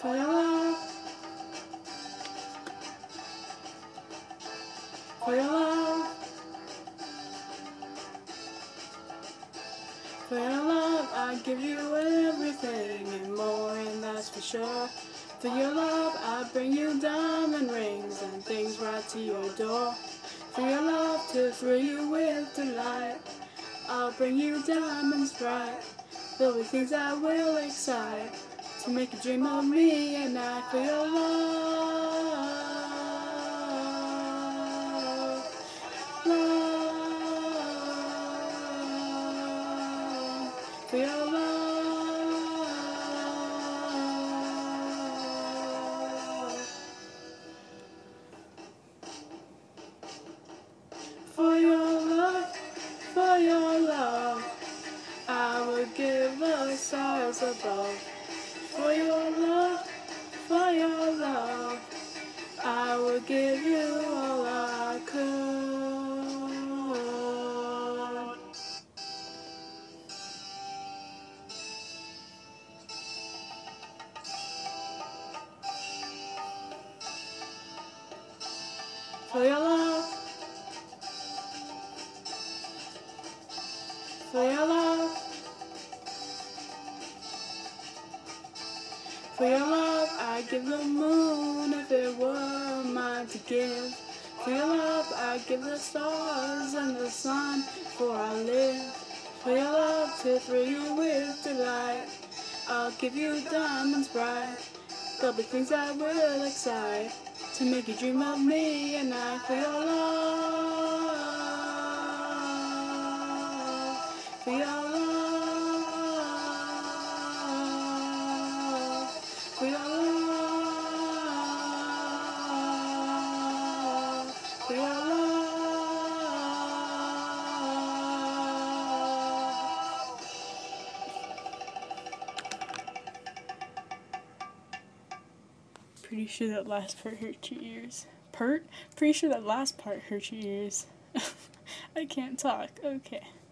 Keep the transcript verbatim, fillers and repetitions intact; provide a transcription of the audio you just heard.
For your love, for your love, for your love, I give you everything and more, and that's for sure. For your love, I bring you diamond rings and things right to your door. For your love, to thrill you with delight, I'll bring you diamonds bright. There'll be things that will excite, to make you dream of me and I. For your love, love, for your love, for your love, for your love, I would give the stars above. For your love, for your love, I would give you all I could. For your love, for your love, for your love, I'd give the moon if it were mine to give. For your love, I'd give the stars and the sun, for I live. For your love, to thrill you with delight, I'll give you diamonds bright. There'll be things that will excite, to make you dream of me and I. For your love, for your love, for your love, for your love. Pretty sure that last part hurt your ears. Pert? Pretty sure that last part hurt your ears. I can't talk. Okay.